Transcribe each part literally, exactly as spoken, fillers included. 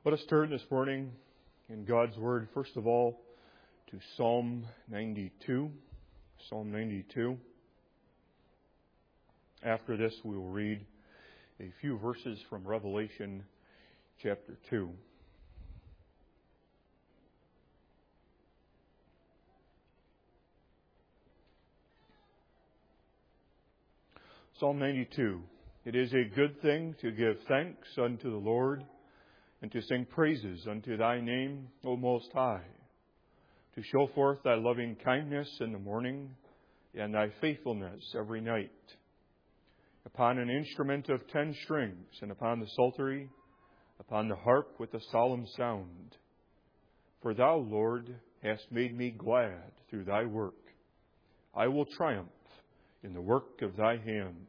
Let us turn this morning in God's Word, first of all, to Psalm ninety-two. Psalm ninety-two. After this, we will read a few verses from Revelation chapter two. Psalm ninety-two. It is a good thing to give thanks unto the Lord, and to sing praises unto thy name, O Most High, to show forth thy loving kindness in the morning, and thy faithfulness every night. Upon an instrument of ten strings, and upon the psaltery, upon the harp with a solemn sound. For thou, Lord, hast made me glad through thy work. I will triumph in the work of thy hands.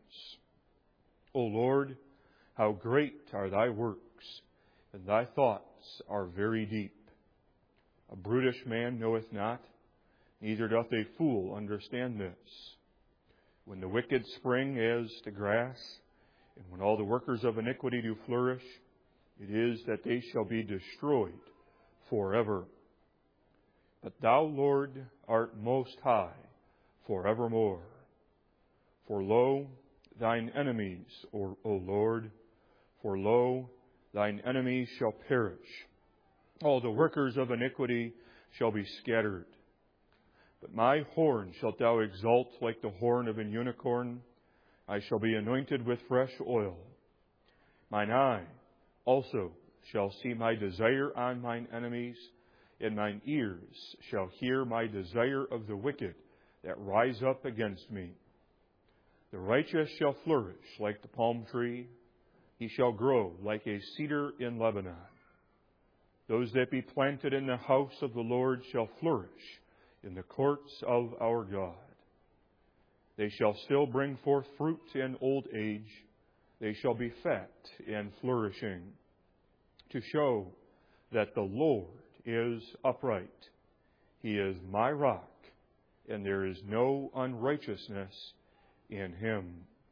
O Lord, how great are thy works, and thy thoughts are very deep. A brutish man knoweth not, neither doth a fool understand this. When the wicked spring as to grass, and when all the workers of iniquity do flourish, it is that they shall be destroyed forever. But thou, Lord, art most high forevermore. For lo, thine enemies, O, o Lord, for lo, thine enemies shall perish. All the workers of iniquity shall be scattered. But my horn shalt thou exalt like the horn of an unicorn. I shall be anointed with fresh oil. Mine eye also shall see my desire on mine enemies, and mine ears shall hear my desire of the wicked that rise up against me. The righteous shall flourish like the palm tree. He shall grow like a cedar in Lebanon. Those that be planted in the house of the Lord shall flourish in the courts of our God. They shall still bring forth fruit in old age. They shall be fat and flourishing, to show that the Lord is upright. He is my rock, and there is no unrighteousness in him.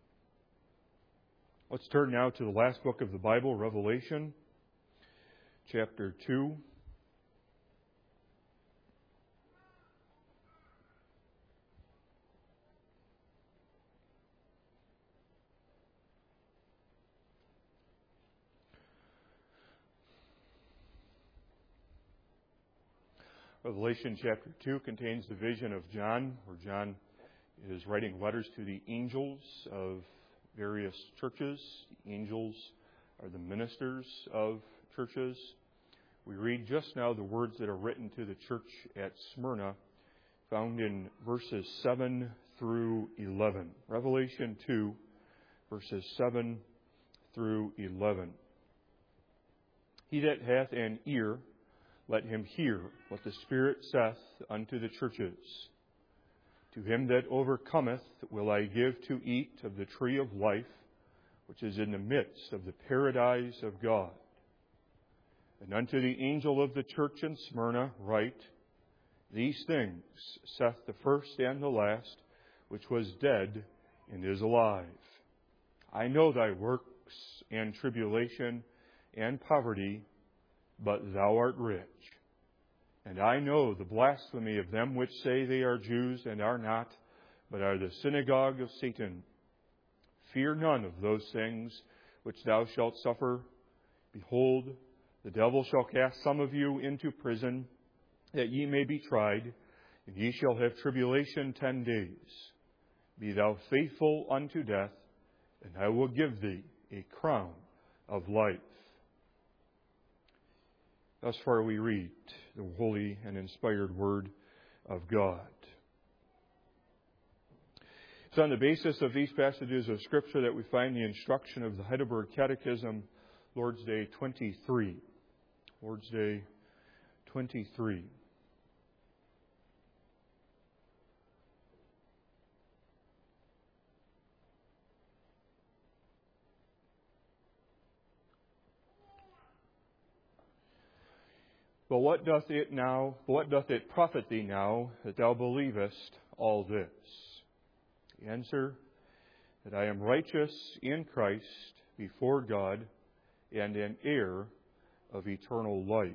Let's turn now to the last book of the Bible, Revelation, chapter two. Revelation chapter two contains the vision of John, where John is writing letters to the angels of various churches. The angels are the ministers of churches. We read just now the words that are written to the church at Smyrna, found in verses seven through eleven. Revelation two, verses seven through eleven. He that hath an ear, let him hear what the Spirit saith unto the churches. To him that overcometh will I give to eat of the tree of life, which is in the midst of the paradise of God. And unto the angel of the church in Smyrna write, These things saith the first and the last, which was dead and is alive. I know thy works and tribulation and poverty, but thou art rich. And I know the blasphemy of them which say they are Jews and are not, but are the synagogue of Satan. Fear none of those things which thou shalt suffer. Behold, the devil shall cast some of you into prison, that ye may be tried, and ye shall have tribulation ten days. Be thou faithful unto death, and I will give thee a crown of life. Thus far we read the holy and inspired Word of God. It's on the basis of these passages of Scripture that we find the instruction of the Heidelberg Catechism, Lord's Day twenty-three. Lord's Day twenty-three. But what doth it now, what doth it profit thee now that thou believest all this? The answer, that I am righteous in Christ before God, and an heir of eternal life.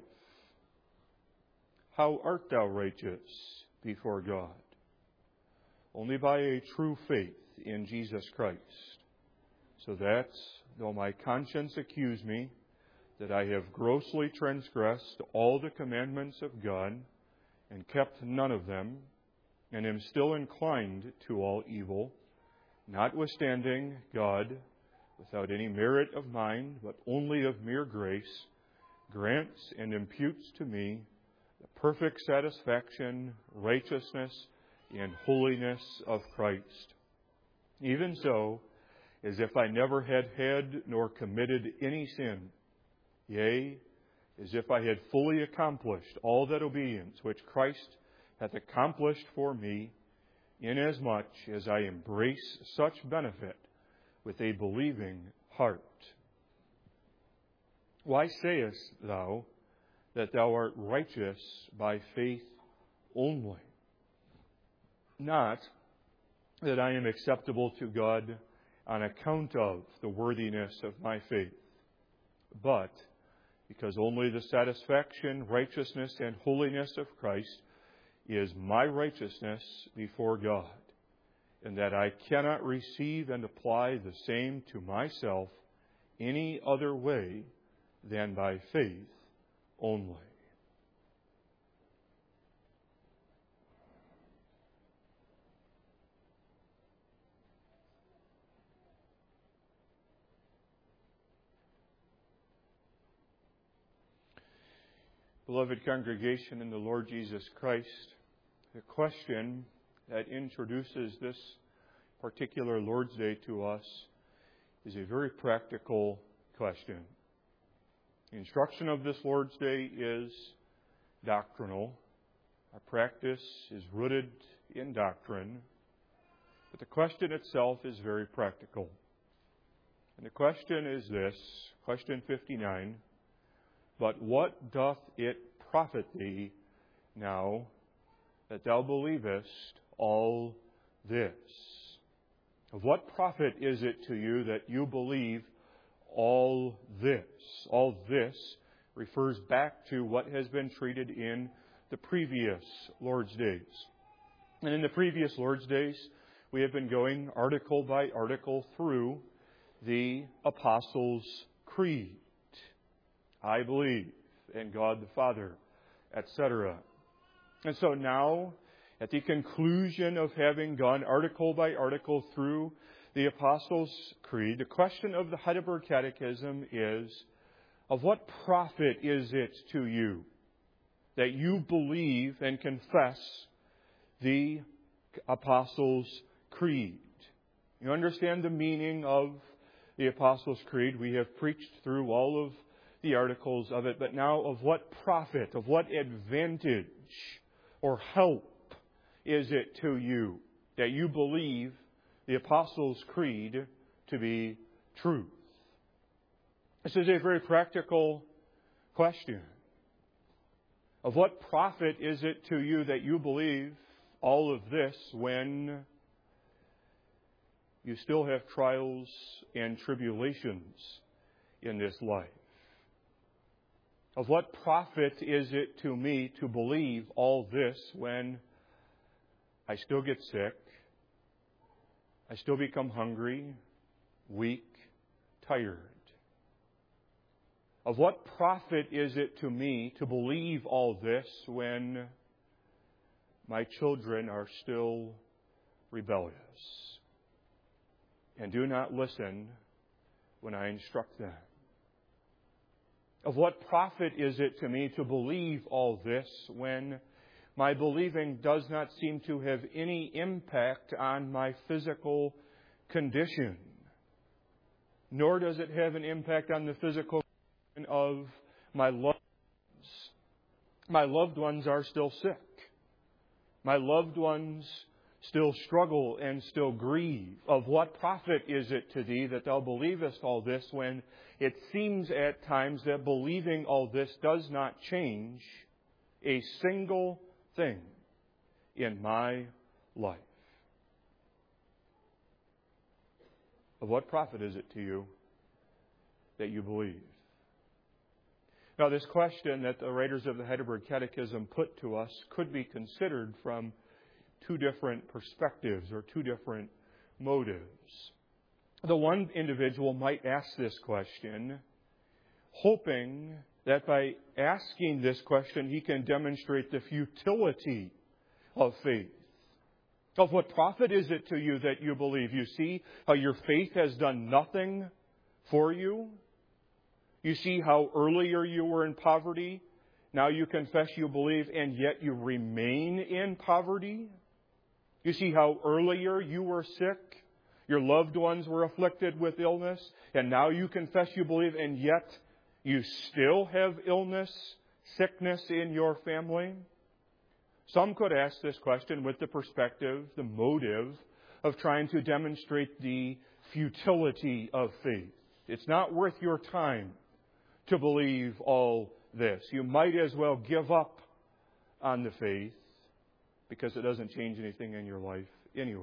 How art thou righteous before God? Only by a true faith in Jesus Christ, so that, though my conscience accuse me that I have grossly transgressed all the commandments of God and kept none of them, and am still inclined to all evil, notwithstanding God, without any merit of mine, but only of mere grace, grants and imputes to me the perfect satisfaction, righteousness, and holiness of Christ. Even so, as if I never had had nor committed any sin, yea, as if I had fully accomplished all that obedience which Christ hath accomplished for me, inasmuch as I embrace such benefit with a believing heart. Why sayest thou that thou art righteous by faith only? Not that I am acceptable to God on account of the worthiness of my faith, but because only the satisfaction, righteousness, and holiness of Christ is my righteousness before God, and that I cannot receive and apply the same to myself any other way than by faith only. Beloved congregation in the Lord Jesus Christ, the question that introduces this particular Lord's Day to us is a very practical question. The instruction of this Lord's Day is doctrinal. Our practice is rooted in doctrine. But the question itself is very practical. And the question is this, question fifty-nine, but what doth it profit thee now that thou believest all this? Of what profit is it to you that you believe all this? All this refers back to what has been treated in the previous Lord's Days. And in the previous Lord's Days, we have been going article by article through the Apostles' Creed. I believe in God the Father, et cetera. And so now, at the conclusion of having gone article by article through the Apostles' Creed, the question of the Heidelberg Catechism is, of what profit is it to you that you believe and confess the Apostles' Creed? You understand the meaning of the Apostles' Creed. We have preached through all of the articles of it, but now of what profit, of what advantage or help is it to you that you believe the Apostles' Creed to be truth? This is a very practical question. Of what profit is it to you that you believe all of this when you still have trials and tribulations in this life? Of what profit is it to me to believe all this when I still get sick, I still become hungry, weak, tired? Of what profit is it to me to believe all this when my children are still rebellious and do not listen when I instruct them? Of what profit is it to me to believe all this when my believing does not seem to have any impact on my physical condition, nor does it have an impact on the physical condition of my loved ones? My loved ones are still sick. My loved ones still struggle and still grieve. Of what profit is it to thee that thou believest all this when it seems at times that believing all this does not change a single thing in my life? Of what profit is it to you that you believe? Now, this question that the writers of the Heidelberg Catechism put to us could be considered from two different perspectives or two different motives. The one individual might ask this question, hoping that by asking this question, he can demonstrate the futility of faith. Of what profit is it to you that you believe? You see how your faith has done nothing for you? You see how earlier you were in poverty, now you confess you believe, and yet you remain in poverty? You see how earlier you were sick, your loved ones were afflicted with illness, and now you confess you believe, and yet you still have illness, sickness in your family? Some could ask this question with the perspective, the motive of trying to demonstrate the futility of faith. It's not worth your time to believe all this. You might as well give up on the faith because it doesn't change anything in your life anyways.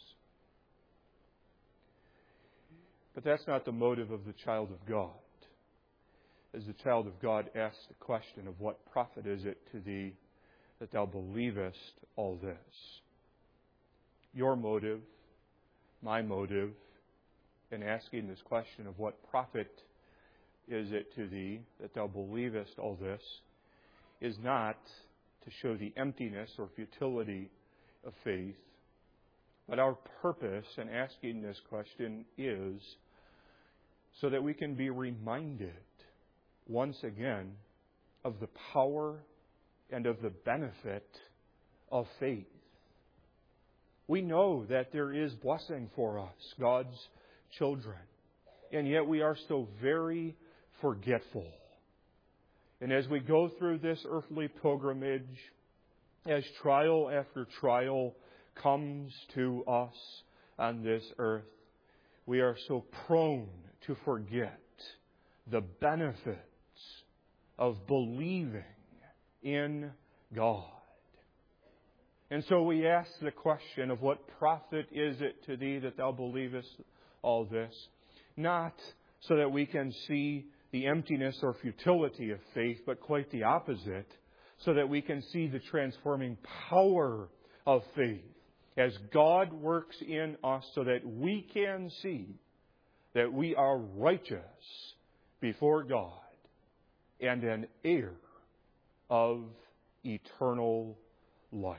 But that's not the motive of the child of God. As the child of God asks the question of what profit is it to thee that thou believest all this? Your motive, my motive, in asking this question of what profit is it to thee that thou believest all this, is not to show the emptiness or futility of faith, but our purpose in asking this question is so that we can be reminded once again of the power and of the benefit of faith. We know that there is blessing for us, God's children, and yet we are so very forgetful. And as we go through this earthly pilgrimage, as trial after trial comes to us on this earth, we are so prone to forget the benefits of believing in God. And so we ask the question of what profit is it to thee that thou believest all this, not so that we can see the emptiness or futility of faith, but quite the opposite, so that we can see the transforming power of faith as God works in us so that we can see that we are righteous before God and an heir of eternal life.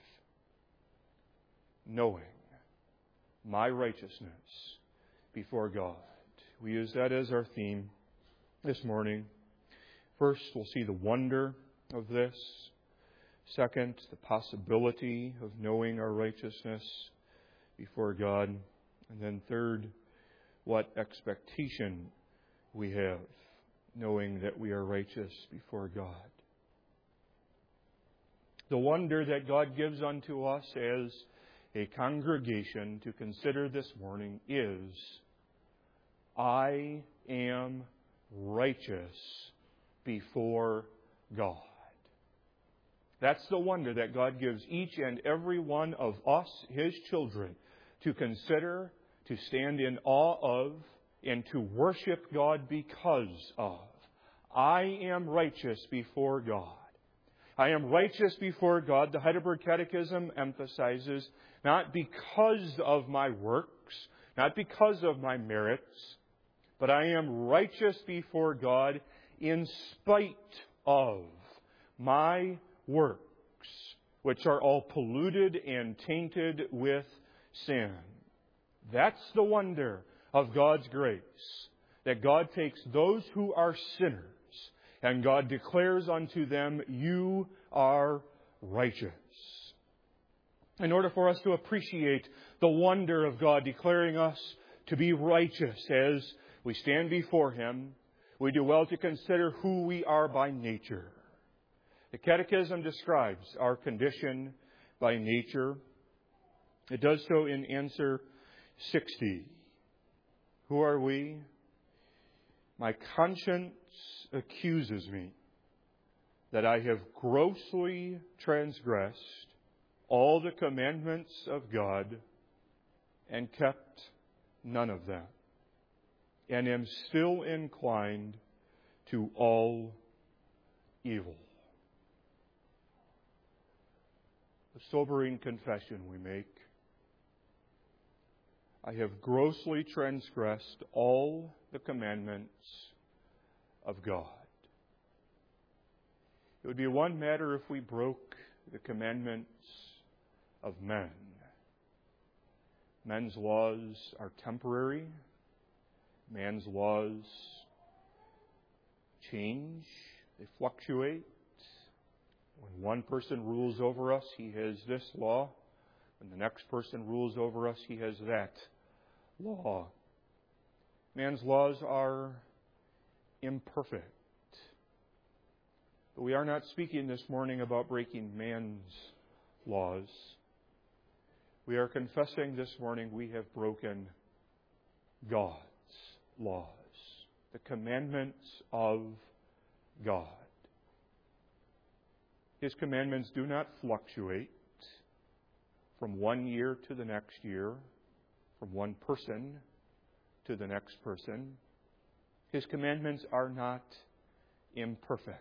Knowing my righteousness before God. We use that as our theme this morning. First, we'll see the wonder of this. Second, the possibility of knowing our righteousness before God. And then third, what expectation we have, knowing that we are righteous before God. The wonder that God gives unto us as a congregation to consider this morning is, I am righteous before God. That's the wonder that God gives each and every one of us, His children, to consider, to stand in awe of, and to worship God because of. I am righteous before God. I am righteous before God, the Heidelberg Catechism emphasizes, not because of my works, not because of my merits, but I am righteous before God in spite of my works, which are all polluted and tainted with sin. That's the wonder of God's grace, that God takes those who are sinners and God declares unto them, you are righteous. In order for us to appreciate the wonder of God declaring us to be righteous as we stand before Him, we do well to consider who we are by nature. The Catechism describes our condition by nature. It does so in answer sixty. Who are we? My conscience accuses me that I have grossly transgressed all the commandments of God and kept none of them, and am still inclined to all evil. A sobering confession we make. I have grossly transgressed all the commandments of God. It would be one matter if we broke the commandments of men. Men's laws are temporary. Man's laws change. They fluctuate. When one person rules over us, he has this law. When the next person rules over us, he has that law. Man's laws are imperfect. But we are not speaking this morning about breaking man's laws. We are confessing this morning we have broken God's laws, the commandments of God. His commandments do not fluctuate from one year to the next year, from one person to the next person. His commandments are not imperfect.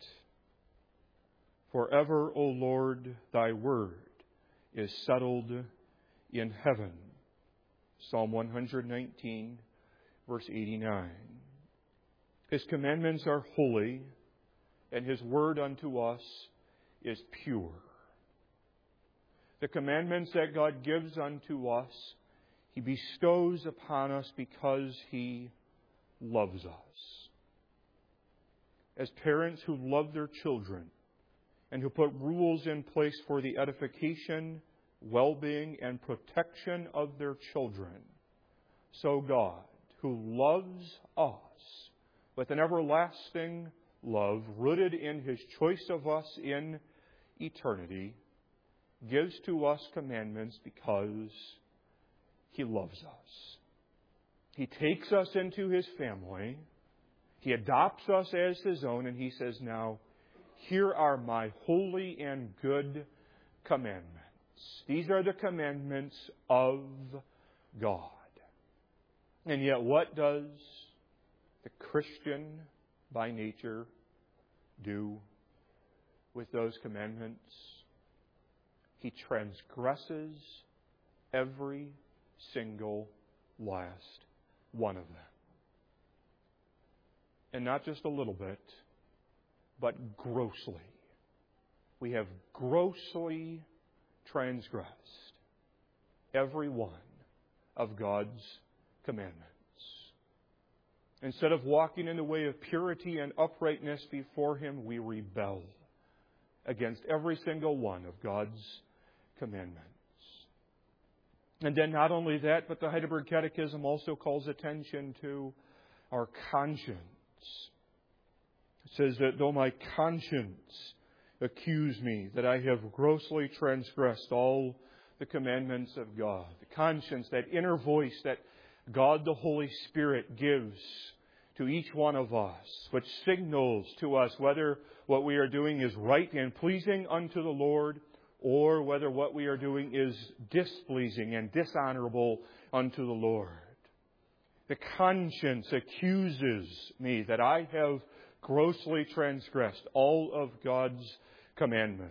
Forever, O Lord, thy word is settled in heaven. Psalm one nineteen, verse eighty-nine. His commandments are holy, and His word unto us is pure. The commandments that God gives unto us, He bestows upon us because He loves us. As parents who love their children and who put rules in place for the edification, well-being, and protection of their children, so God, who loves us with an everlasting love rooted in His choice of us in eternity, gives to us commandments because He loves us. He takes us into His family. He adopts us as His own, and He says, now, here are my holy and good commandments. These are the commandments of God. And yet, what does the Christian by nature do with those commandments? He transgresses every single last one of them. And not just a little bit, but grossly. We have grossly transgressed every one of God's commandments. Instead of walking in the way of purity and uprightness before Him, we rebel against every single one of God's commandments. And then not only that, but the Heidelberg Catechism also calls attention to our conscience. It says that though my conscience accuse me that I have grossly transgressed all the commandments of God, the conscience, that inner voice that God the Holy Spirit gives to each one of us, which signals to us whether what we are doing is right and pleasing unto the Lord, or whether what we are doing is displeasing and dishonorable unto the Lord. The conscience accuses me that I have grossly transgressed all of God's commandments.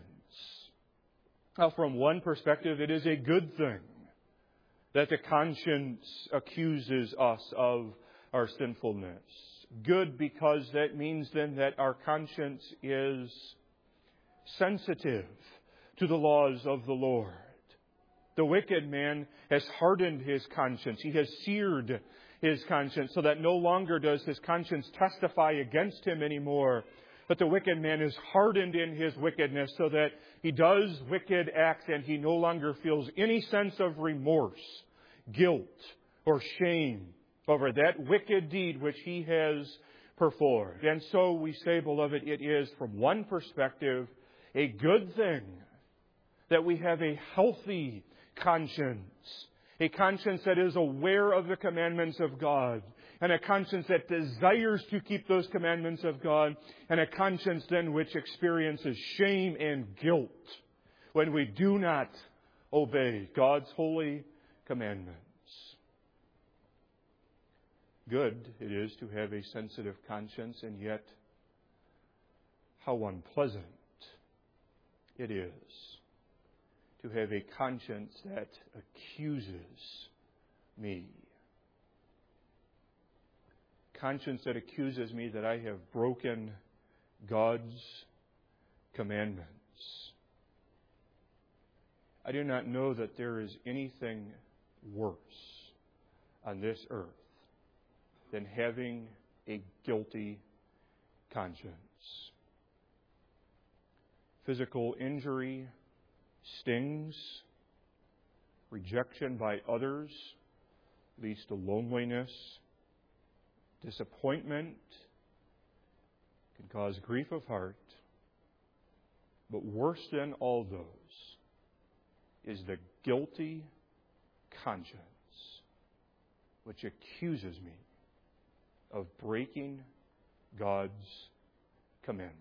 Now, from one perspective, it is a good thing that the conscience accuses us of our sinfulness. Good because that means then that our conscience is sensitive to the laws of the Lord. The wicked man has hardened his conscience. He has seared his conscience so that no longer does his conscience testify against him anymore. But the wicked man is hardened in his wickedness so that he does wicked acts and he no longer feels any sense of remorse, guilt, or shame over that wicked deed which he has performed. And so we say, beloved, it is from one perspective a good thing that we have a healthy conscience, a conscience that is aware of the commandments of God, and a conscience that desires to keep those commandments of God, and a conscience then which experiences shame and guilt when we do not obey God's holy commandments. Good it is to have a sensitive conscience, and yet how unpleasant it is to have a conscience that accuses me. Conscience that accuses me that I have broken God's commandments. I do not know that there is anything worse on this earth than having a guilty conscience. Physical injury stings. Rejection by others leads to loneliness. Disappointment can cause grief of heart. But worse than all those is the guilty conscience which accuses me of breaking God's commandments.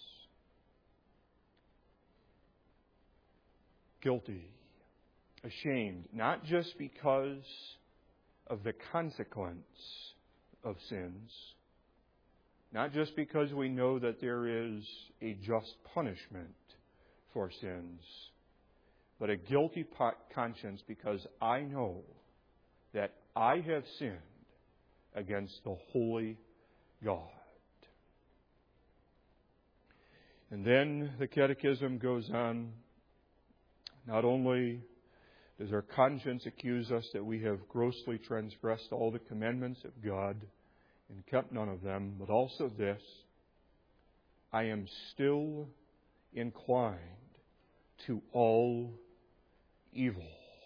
Guilty, ashamed, not just because of the consequence of sins, not just because we know that there is a just punishment for sins, but a guilty conscience because I know that I have sinned against the holy God. And then the Catechism goes on. Not only does our conscience accuse us that we have grossly transgressed all the commandments of God and kept none of them, but also this: I am still inclined to all evil.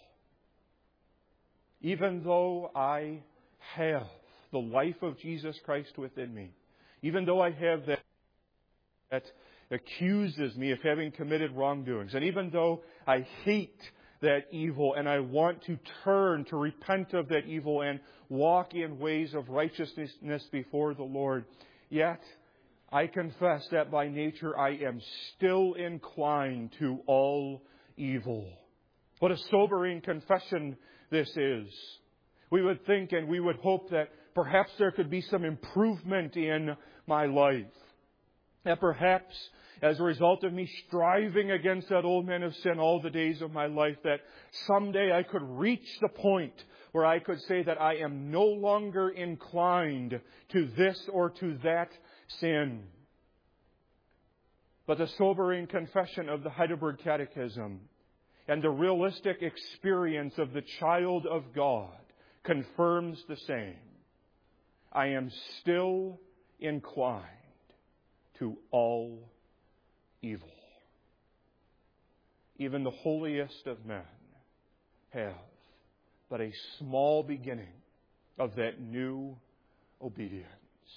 Even though I have the life of Jesus Christ within me, even though I have that, that accuses me of having committed wrongdoings, and even though I hate that evil and I want to turn to repent of that evil and walk in ways of righteousness before the Lord, yet I confess that by nature I am still inclined to all evil. What a sobering confession this is. We would think and we would hope that perhaps there could be some improvement in my life. That perhaps as a result of me striving against that old man of sin all the days of my life, that someday I could reach the point where I could say that I am no longer inclined to this or to that sin. But the sobering confession of the Heidelberg Catechism and the realistic experience of the child of God confirms the same. I am still inclined to all evil. Even the holiest of men have but a small beginning of that new obedience.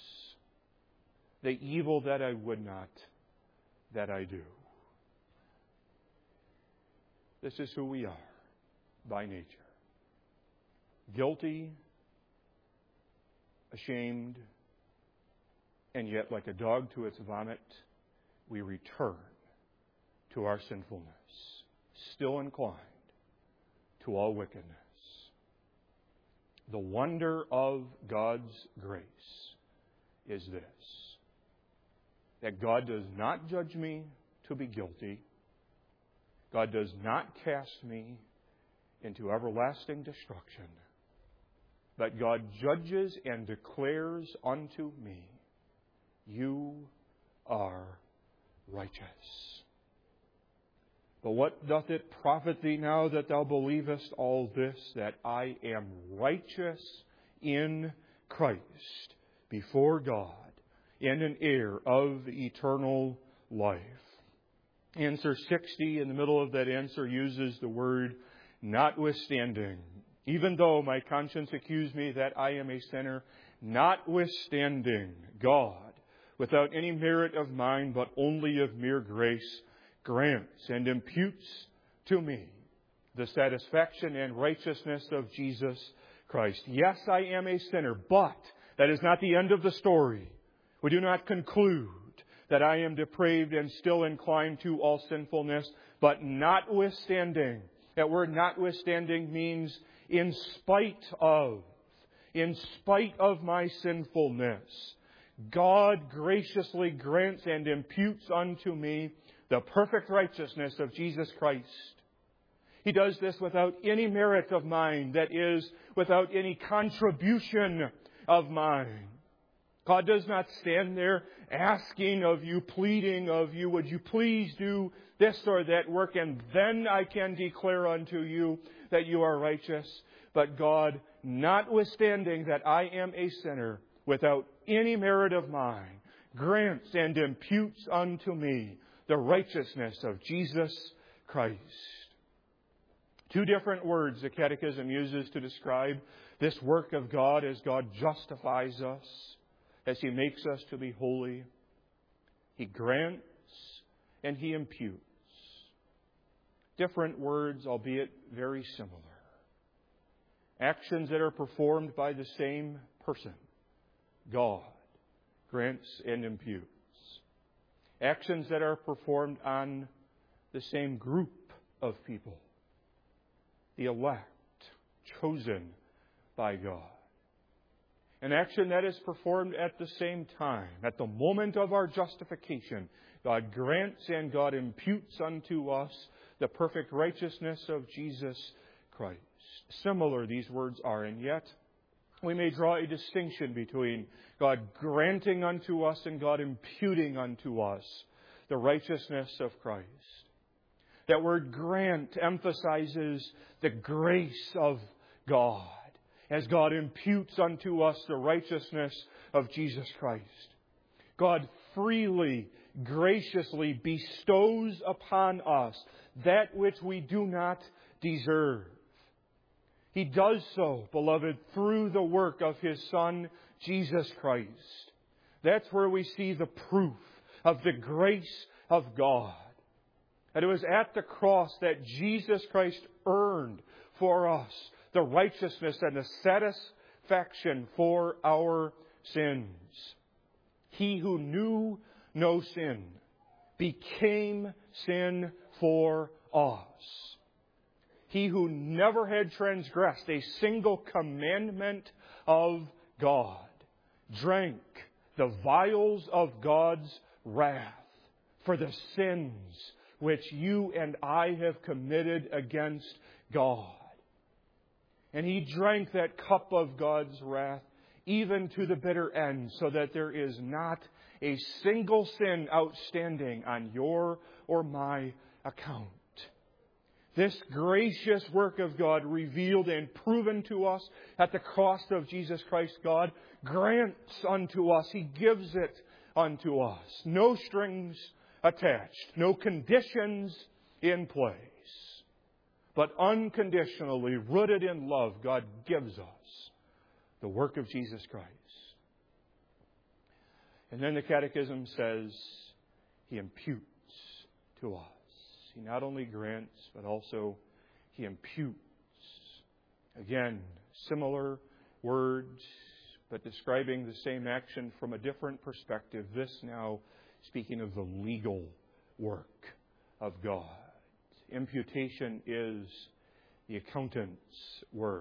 The evil that I would not, that I do. This is who we are by nature. Guilty, ashamed, and yet like a dog to its vomit, we return to our sinfulness, still inclined to all wickedness. The wonder of God's grace is this: that God does not judge me to be guilty. God does not cast me into everlasting destruction. But God judges and declares unto me, you are righteous. But what doth it profit thee now that thou believest all this, that I am righteous in Christ before God and an heir of eternal life? Answer sixty, in the middle of that answer, uses the word notwithstanding. Even though my conscience accused me that I am a sinner, notwithstanding, God, without any merit of mine, but only of mere grace, grants and imputes to me the satisfaction and righteousness of Jesus Christ. Yes, I am a sinner, but that is not the end of the story. We do not conclude that I am depraved and still inclined to all sinfulness, but notwithstanding. That word notwithstanding means in spite of, in spite of my sinfulness, God graciously grants and imputes unto me the perfect righteousness of Jesus Christ. He does this without any merit of mine, that is, without any contribution of mine. God does not stand there asking of you, pleading of you, would you please do this or that work, and then I can declare unto you that you are righteous. But God, notwithstanding that I am a sinner, without any merit of mine, grants and imputes unto me the righteousness of Jesus Christ. Two different words the Catechism uses to describe this work of God as God justifies us, as He makes us to be holy. He grants and He imputes. Different words, albeit very similar. Actions that are performed by the same person. God grants and imputes. Actions that are performed on the same group of people. The elect, chosen by God. An action that is performed at the same time, at the moment of our justification. God grants and God imputes unto us the perfect righteousness of Jesus Christ. Similar these words are, and yet we may draw a distinction between God granting unto us and God imputing unto us the righteousness of Christ. That word grant emphasizes the grace of God as God imputes unto us the righteousness of Jesus Christ. God freely, graciously bestows upon us that which we do not deserve. He does so, beloved, through the work of His Son, Jesus Christ. That's where we see the proof of the grace of God. And it was at the cross that Jesus Christ earned for us the righteousness and the satisfaction for our sins. He who knew no sin became sin for us. He who never had transgressed a single commandment of God drank the vials of God's wrath for the sins which you and I have committed against God. And He drank that cup of God's wrath even to the bitter end, so that there is not a single sin outstanding on your or my account. This gracious work of God, revealed and proven to us at the cross of Jesus Christ, God grants unto us. He gives it unto us. No strings attached, no conditions in place, but unconditionally rooted in love, God gives us the work of Jesus Christ. And then the Catechism says He imputes to us. He not only grants, but also He imputes. Again, similar words, but describing the same action from a different perspective. This now speaking of the legal work of God. Imputation is the accountant's word.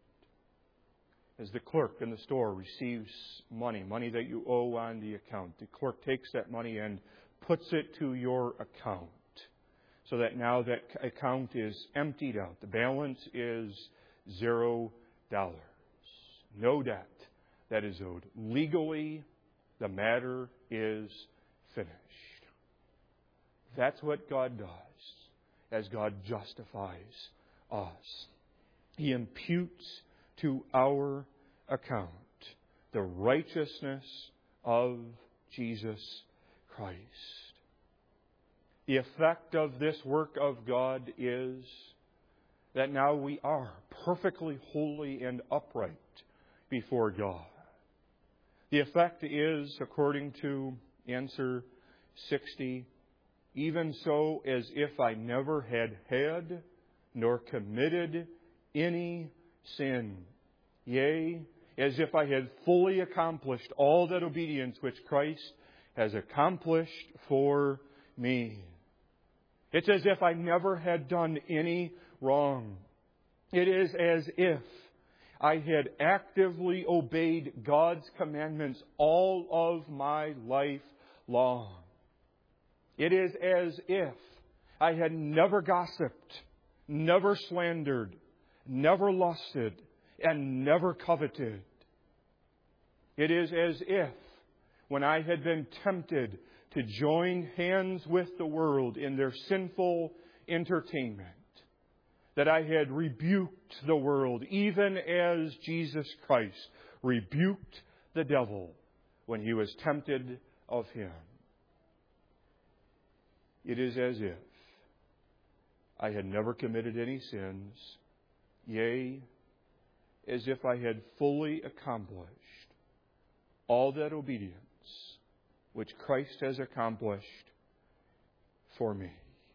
As the clerk in the store receives money, money that you owe on the account, the clerk takes that money and puts it to your account, so that now that account is emptied out. The balance is zero dollars. No debt that is owed. Legally, the matter is finished. That's what God does as God justifies us. He imputes to our account the righteousness of Jesus Christ. The effect of this work of God is that now we are perfectly holy and upright before God. The effect is, according to answer sixty, even so as if I never had had nor committed any sin. Yea, as if I had fully accomplished all that obedience which Christ has accomplished for me. It's as if I never had done any wrong. It is as if I had actively obeyed God's commandments all of my life long. It is as if I had never gossiped, never slandered, never lusted, and never coveted. It is as if, when I had been tempted to join hands with the world in their sinful entertainment, that I had rebuked the world, even as Jesus Christ rebuked the devil when he was tempted of him. It is as if I had never committed any sins, yea, as if I had fully accomplished all that obedience which Christ has accomplished for me.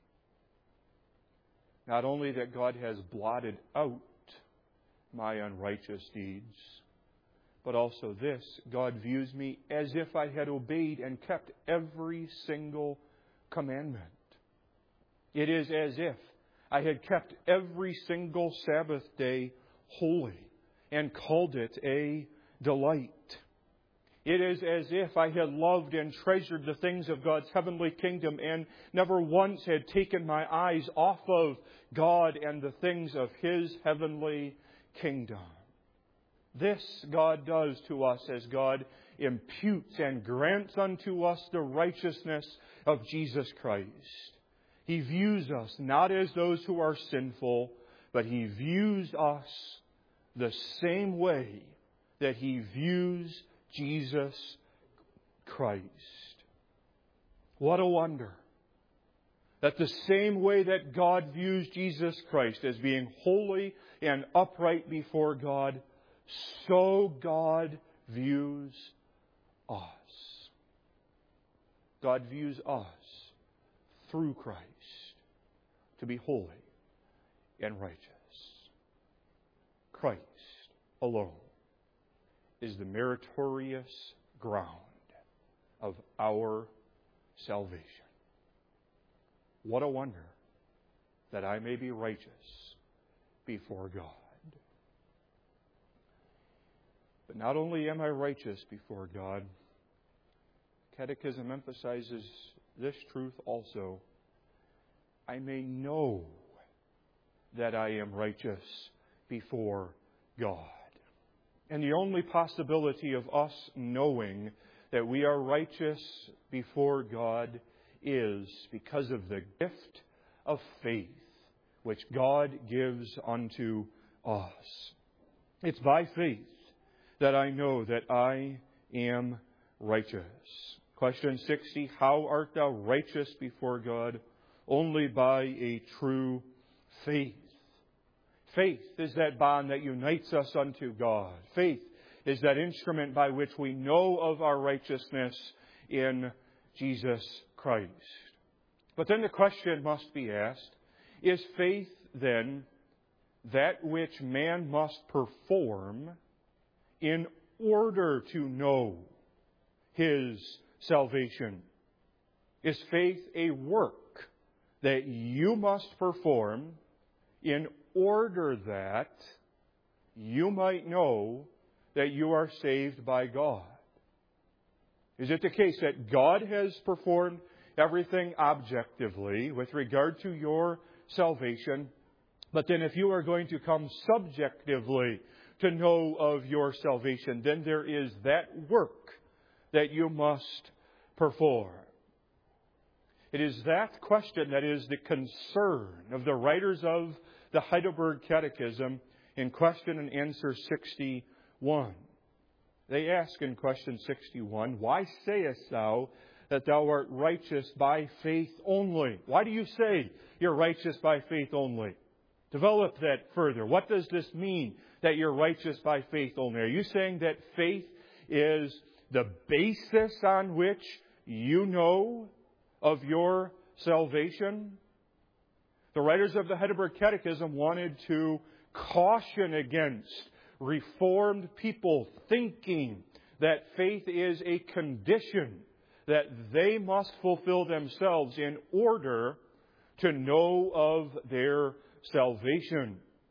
Not only that God has blotted out my unrighteous deeds, but also this, God views me as if I had obeyed and kept every single commandment. It is as if I had kept every single Sabbath day holy and called it a delight. It is as if I had loved and treasured the things of God's heavenly kingdom and never once had taken my eyes off of God and the things of His heavenly kingdom. This God does to us as God imputes and grants unto us the righteousness of Jesus Christ. He views us not as those who are sinful, but He views us the same way that He views Jesus Christ. What a wonder that the same way that God views Jesus Christ as being holy and upright before God, so God views us. God views us through Christ to be holy and righteous. Christ alone is the meritorious ground of our salvation. What a wonder that I may be righteous before God. But not only am I righteous before God, Catechism emphasizes this truth also. I may know that I am righteous before God. And the only possibility of us knowing that we are righteous before God is because of the gift of faith which God gives unto us. It's by faith that I know that I am righteous. Question sixty, how art thou righteous before God? Only by a true faith. Faith is that bond that unites us unto God. Faith is that instrument by which we know of our righteousness in Jesus Christ. But then the question must be asked, is faith then that which man must perform in order to know his salvation? Is faith a work that you must perform in order that you might know that you are saved by God? Is it the case that God has performed everything objectively with regard to your salvation, but then if you are going to come subjectively to know of your salvation, then there is that work that you must perform? It is that question that is the concern of the writers of the Heidelberg Catechism in question and answer sixty-one. They ask in question sixty-one, why sayest thou that thou art righteous by faith only? Why do you say you're righteous by faith only? Develop that further. What does this mean that you're righteous by faith only? Are you saying that faith is the basis on which you know of your salvation? The writers of the Heidelberg Catechism wanted to caution against Reformed people thinking that faith is a condition that they must fulfill themselves in order to know of their salvation.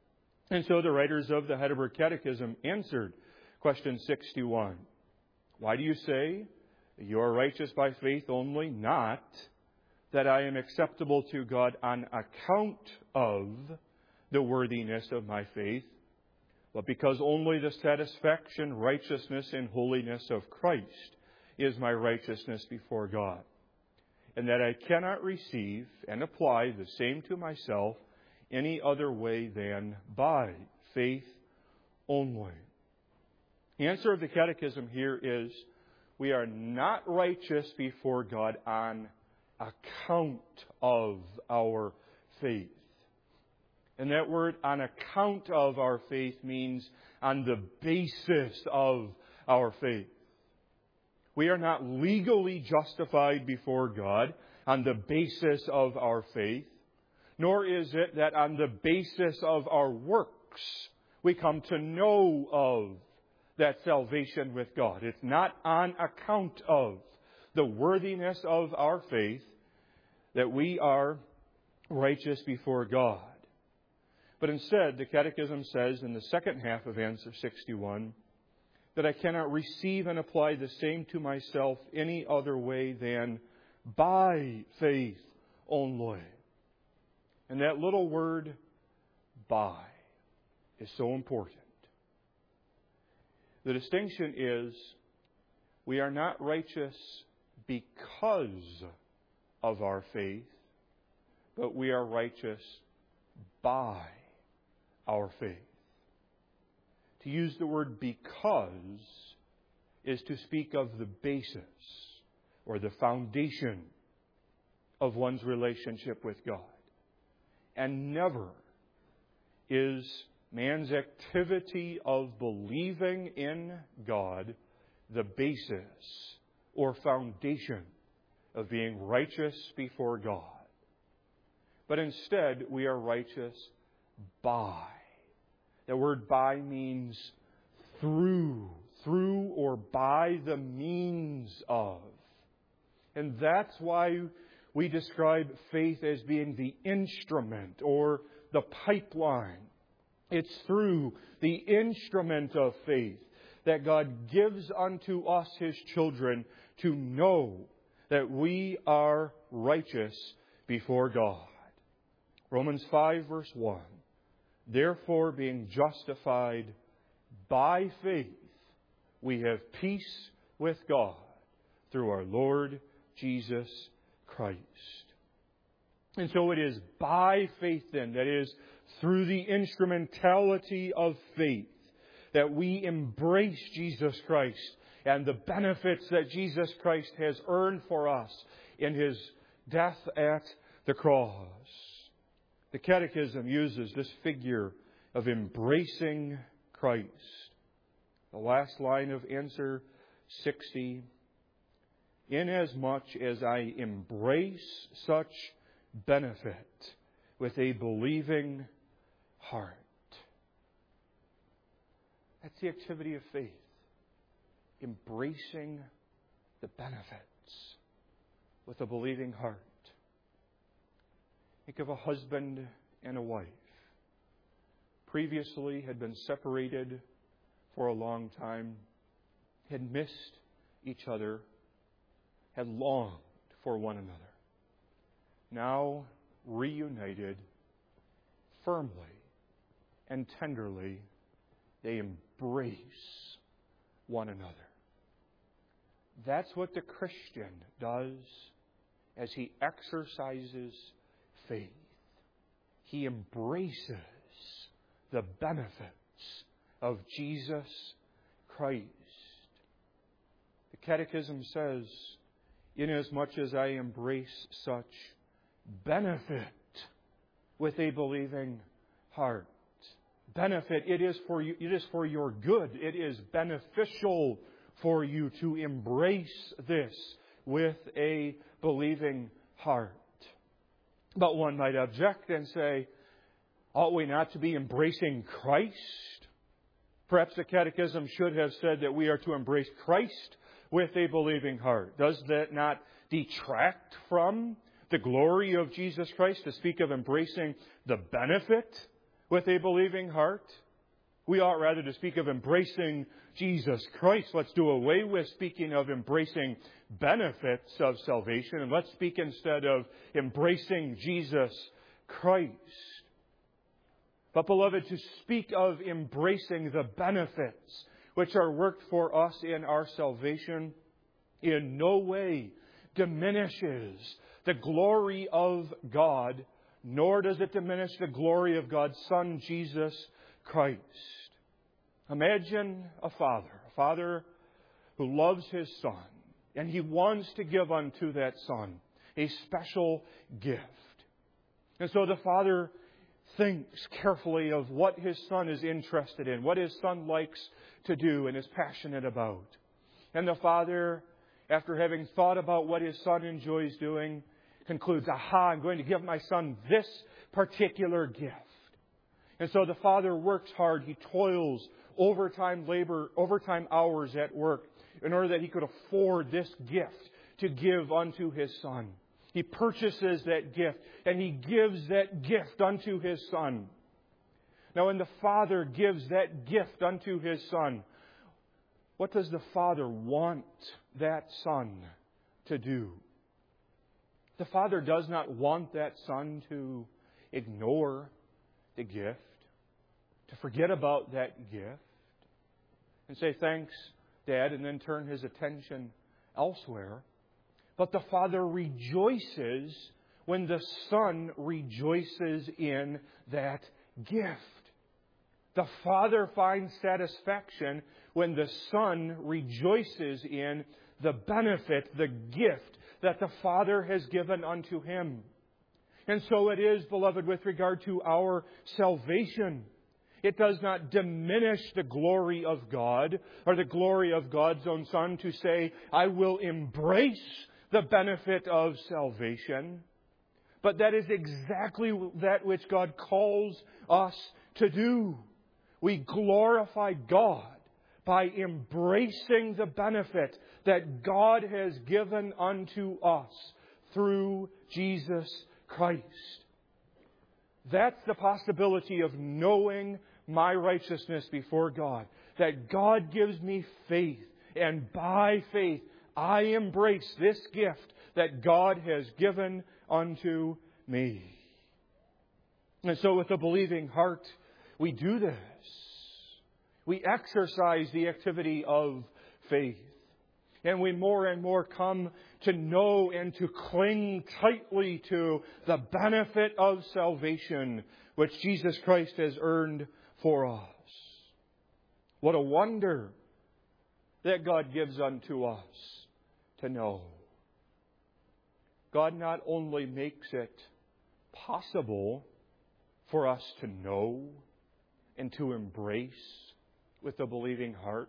And so the writers of the Heidelberg Catechism answered question sixty-one. Why do you say you are righteous by faith only? Not that I am acceptable to God on account of the worthiness of my faith, but because only the satisfaction, righteousness, and holiness of Christ is my righteousness before God, and that I cannot receive and apply the same to myself any other way than by faith only. The answer of the Catechism here is we are not righteous before God on account of our faith. And that word, on account of our faith, means on the basis of our faith. We are not legally justified before God on the basis of our faith, nor is it that on the basis of our works we come to know of that salvation with God. It's not on account of the worthiness of our faith that we are righteous before God. But instead, the Catechism says in the second half of answer sixty-one that I cannot receive and apply the same to myself any other way than by faith only. And that little word, by, is so important. The distinction is we are not righteous because of our faith, but we are righteous by our faith. To use the word because is to speak of the basis or the foundation of one's relationship with God. And never is man's activity of believing in God the basis or foundation of being righteous before God. But instead, we are righteous by. The word by means through, through or by the means of. And that's why we describe faith as being the instrument or the pipeline. It's through the instrument of faith that God gives unto us, His children, to know that we are righteous before God. Romans five, verse one. Therefore, being justified by faith, we have peace with God through our Lord Jesus Christ. And so it is by faith then, that is, through the instrumentality of faith, that we embrace Jesus Christ and the benefits that Jesus Christ has earned for us in His death at the cross. The Catechism uses this figure of embracing Christ. The last line of answer sixty. Inasmuch as I embrace such benefit with a believing heart. That's the activity of faith. Embracing the benefits with a believing heart. Think of a husband and a wife. Previously had been separated for a long time, had missed each other, had longed for one another. Now reunited, firmly and tenderly, they embrace one another. That's what the Christian does as he exercises faith. He embraces the benefits of Jesus Christ. The Catechism says, inasmuch as I embrace such benefit with a believing heart. Benefit, it is for you, it is for your good. It is beneficial for you to embrace this with a believing heart. But one might object and say, ought we not to be embracing Christ? Perhaps the Catechism should have said that we are to embrace Christ with a believing heart. Does that not detract from the glory of Jesus Christ to speak of embracing the benefit with a believing heart. We ought rather to speak of embracing Jesus Christ. Let's do away with speaking of embracing benefits of salvation, and let's speak instead of embracing Jesus Christ. But, beloved, to speak of embracing the benefits which are worked for us in our salvation in no way diminishes the glory of God, nor does it diminish the glory of God's Son, Jesus Christ. Imagine a father, a father who loves his son, and he wants to give unto that son a special gift. And so the father thinks carefully of what his son is interested in, what his son likes to do and is passionate about. And the father, after having thought about what his son enjoys doing, concludes, aha, I'm going to give my son this particular gift. And so the father works hard. He toils overtime labor, overtime hours at work in order that he could afford this gift to give unto his son. He purchases that gift and he gives that gift unto his son. Now, when the father gives that gift unto his son, what does the father want that son to do? The father does not want that son to ignore the gift, to forget about that gift, and say, thanks, Dad, and then turn his attention elsewhere. But the father rejoices when the son rejoices in that gift. The father finds satisfaction when the son rejoices in the benefit, the gift that the Father has given unto him. And so it is, beloved, with regard to our salvation. It does not diminish the glory of God or the glory of God's own Son to say, I will embrace the benefit of salvation. But that is exactly that which God calls us to do. We glorify God by embracing the benefit that God has given unto us through Jesus Christ. That's the possibility of knowing my righteousness before God. That God gives me faith, and by faith I embrace this gift that God has given unto me. And so with a believing heart, we do this. We exercise the activity of faith. And we more and more come to know and to cling tightly to the benefit of salvation which Jesus Christ has earned for us. What a wonder that God gives unto us to know. God not only makes it possible for us to know and to embrace with a believing heart,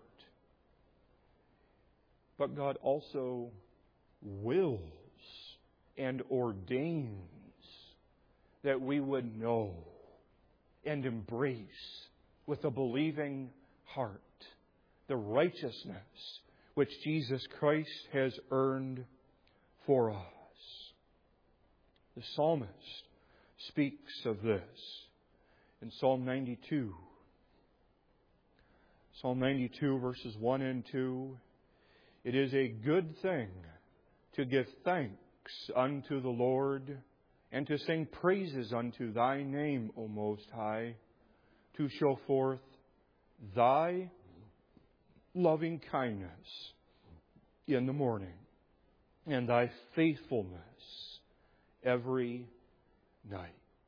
but God also wills and ordains that we would know and embrace with a believing heart the righteousness which Jesus Christ has earned for us. The psalmist speaks of this in Psalm ninety-two. Psalm ninety-two, verses one and two. It is a good thing to give thanks unto the Lord and to sing praises unto Thy name, O Most High, to show forth Thy loving kindness in the morning and Thy faithfulness every night.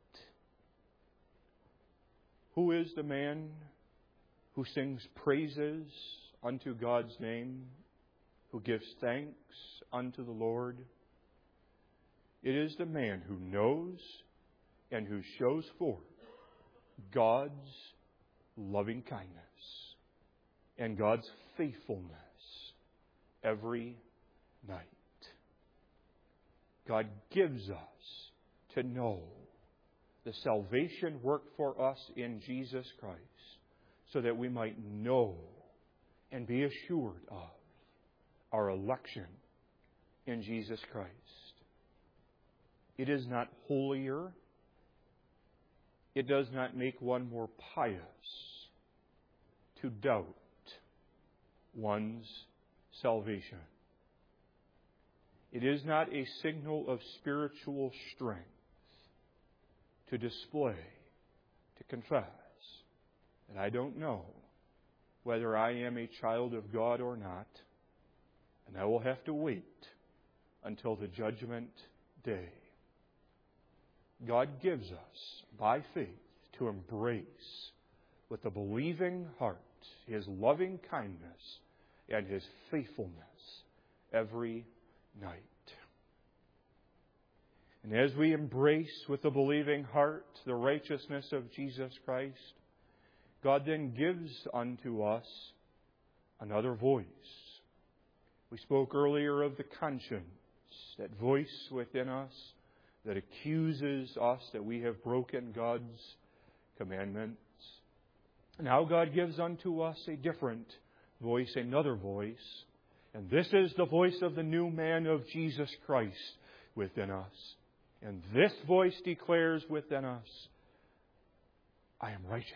Who is the man who sings praises unto God's name, who gives thanks unto the Lord? It is the man who knows and who shows forth God's loving kindness and God's faithfulness every night. God gives us to know the salvation worked for us in Jesus Christ so that we might know and be assured of our election in Jesus Christ. It is not holier it does not make one more pious to doubt one's salvation. It is not a signal of spiritual strength to display, to confess that I don't know whether I am a child of God or not, and I will have to wait until the judgment day. God gives us, by faith, to embrace with a believing heart His loving kindness and His faithfulness every night. And as we embrace with a believing heart the righteousness of Jesus Christ, God then gives unto us another voice. We spoke earlier of the conscience, that voice within us that accuses us that we have broken God's commandments. Now God gives unto us a different voice, another voice. And this is the voice of the new man of Jesus Christ within us. And this voice declares within us, I am righteous.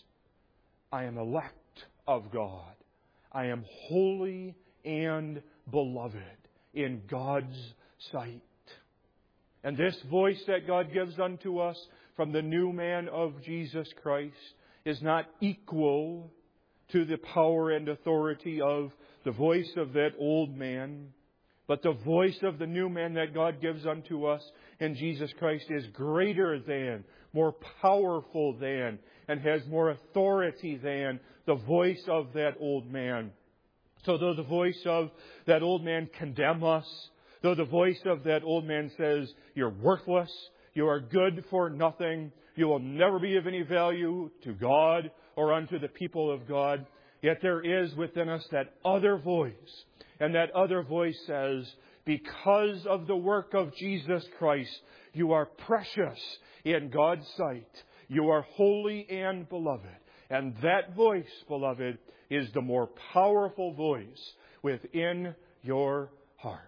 I am elect of God. I am holy and beloved in God's sight. And this voice that God gives unto us from the new man of Jesus Christ is not equal to the power and authority of the voice of that old man, but the voice of the new man that God gives unto us in Jesus Christ is greater than, more powerful than, and has more authority than the voice of that old man. So though the voice of that old man condemn us, though the voice of that old man says, you're worthless, you are good for nothing, you will never be of any value to God or unto the people of God, yet there is within us that other voice. And that other voice says, because of the work of Jesus Christ, you are precious in God's sight. You are holy and beloved. And that voice, beloved, is the more powerful voice within your heart.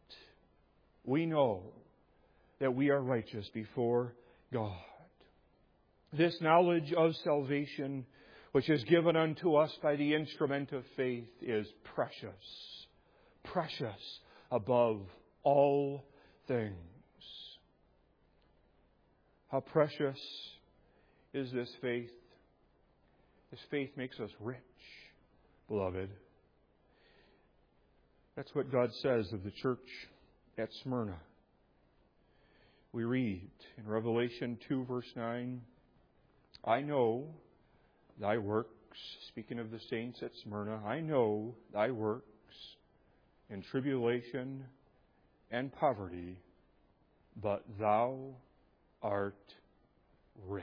We know that we are righteous before God. This knowledge of salvation, which is given unto us by the instrument of faith, is precious. Precious above all things. How precious is this faith? This faith makes us rich, beloved. That's what God says of the church at Smyrna. We read in Revelation two, verse nine, I know thy works, speaking of the saints at Smyrna, I know thy works in tribulation and poverty, but thou art rich.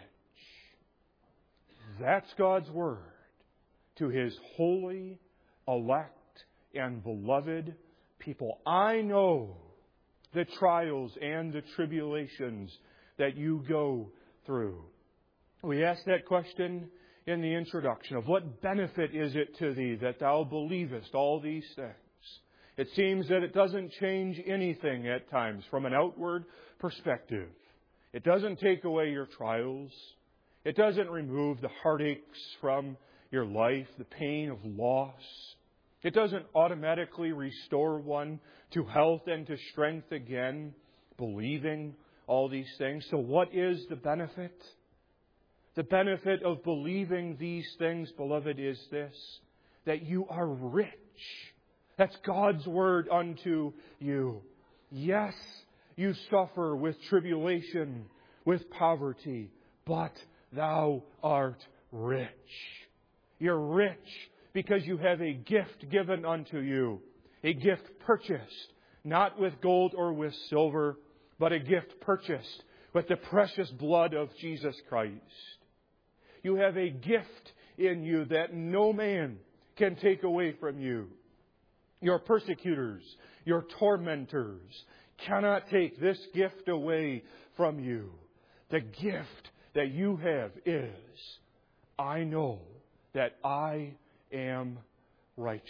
That's God's word to His holy, elect, and beloved people. I know the trials and the tribulations that you go through. We asked that question in the introduction of what benefit is it to thee that thou believest all these things? It seems that it doesn't change anything at times from an outward perspective. It doesn't take away your trials. It doesn't remove the heartaches from your life, the pain of loss. It doesn't automatically restore one to health and to strength again, believing all these things. So what is the benefit? The benefit of believing these things, beloved, is this, that you are rich. That's God's word unto you. Yes, you suffer with tribulation, with poverty, but thou art rich. You're rich because you have a gift given unto you, a gift purchased, not with gold or with silver, but a gift purchased with the precious blood of Jesus Christ. You have a gift in you that no man can take away from you. Your persecutors, your tormentors cannot take this gift away from you. The gift that you have is, I know that I am righteous.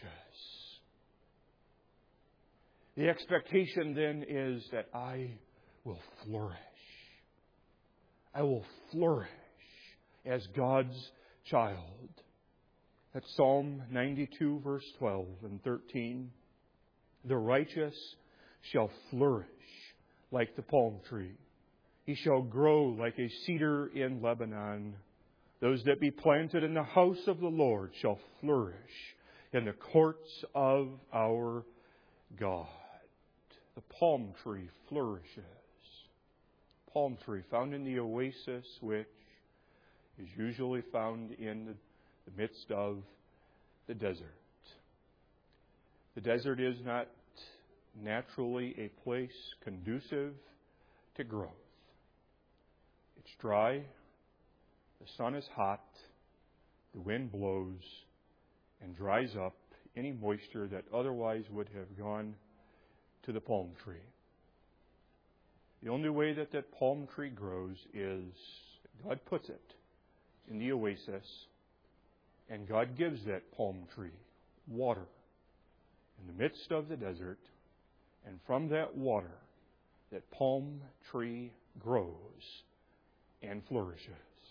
The expectation then is that I will flourish. I will flourish as God's child. That's Psalm ninety-two, verse twelve and thirteen. The righteous shall flourish like the palm tree. He shall grow like a cedar in Lebanon. Those that be planted in the house of the Lord shall flourish in the courts of our God. The palm tree flourishes. Palm tree found in the oasis, which is usually found in the, the midst of the desert. The desert is not naturally a place conducive to growth. It's dry, the sun is hot, the wind blows and dries up any moisture that otherwise would have gone to the palm tree. The only way that that palm tree grows is God puts it in the oasis, and God gives that palm tree water in the midst of the desert, and from that water, that palm tree grows and flourishes.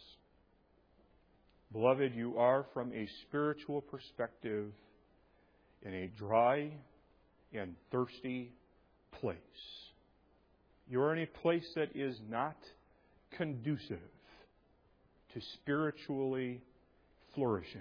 Beloved, you are, from a spiritual perspective, in a dry and thirsty place. You are in a place that is not conducive to spiritually flourishing.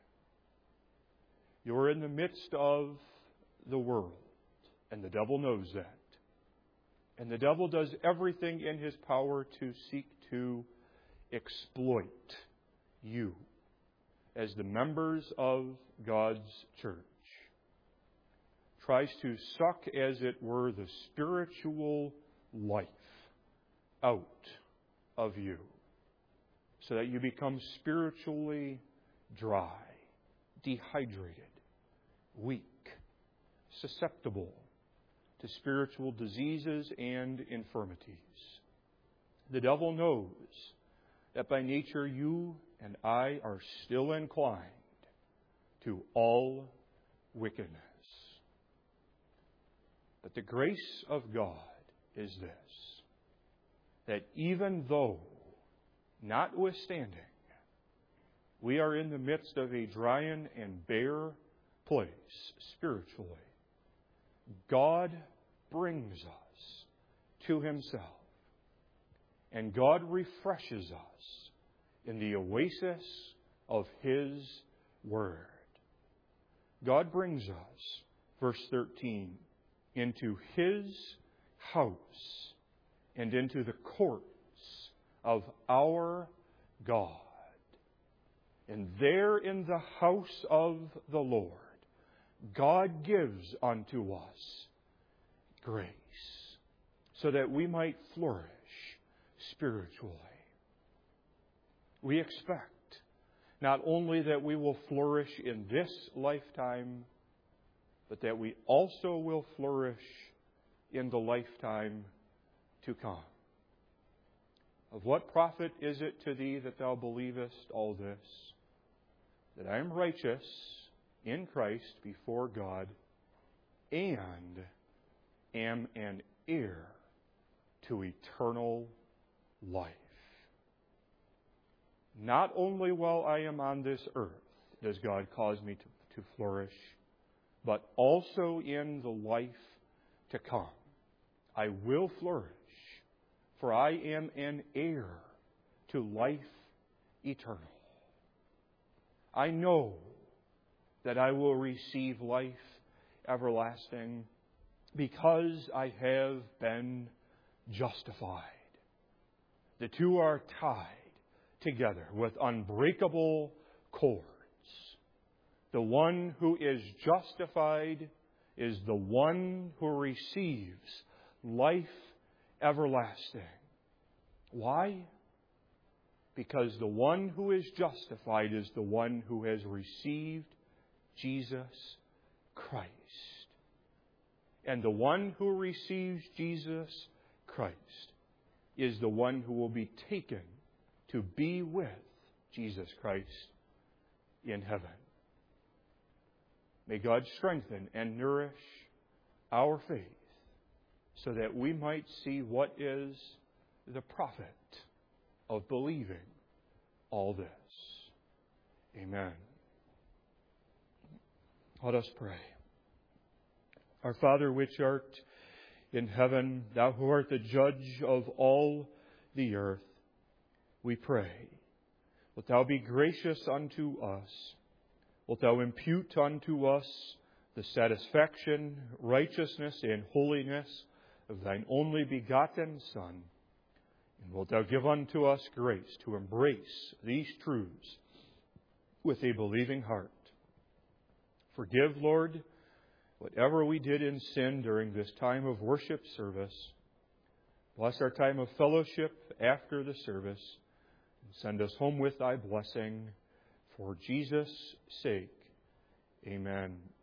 You are in the midst of the world, and the devil knows that. And the devil does everything in his power to seek to exploit you as the members of God's church. Tries to suck, as it were, the spiritual life out of you so that you become spiritually dry, dehydrated, weak, susceptible to spiritual diseases and infirmities. The devil knows that by nature you and I are still inclined to all wickedness. But the grace of God is this, that even though, notwithstanding, we are in the midst of a dry and bare place spiritually, God brings us to Himself. And God refreshes us in the oasis of His Word. God brings us, verse thirteen, into His house and into the courts of our God. And there in the house of the Lord, God gives unto us grace so that we might flourish spiritually. We expect not only that we will flourish in this lifetime, but that we also will flourish in the lifetime to come. Of what profit is it to thee that thou believest all this? That I am righteous in Christ before God, and am an heir to eternal life. Not only while I am on this earth does God cause me to, to flourish, but also in the life to come. I will flourish, for I am an heir to life eternal. I know that I will receive life everlasting because I have been justified. The two are tied together with unbreakable cords. The one who is justified is the one who receives life everlasting. Why? Because the one who is justified is the one who has received Jesus Christ. And the one who receives Jesus Christ is the one who will be taken to be with Jesus Christ in heaven. May God strengthen and nourish our faith so that we might see what is the profit of believing all this. Amen. Let us pray. Our Father, which art in heaven, thou who art the judge of all the earth, we pray, wilt thou be gracious unto us? Wilt thou impute unto us the satisfaction, righteousness, and holiness of thine only begotten Son? And wilt thou give unto us grace to embrace these truths with a believing heart? Forgive, Lord, whatever we did in sin during this time of worship service. Bless our time of fellowship after the service. And send us home with thy blessing. For Jesus' sake, amen.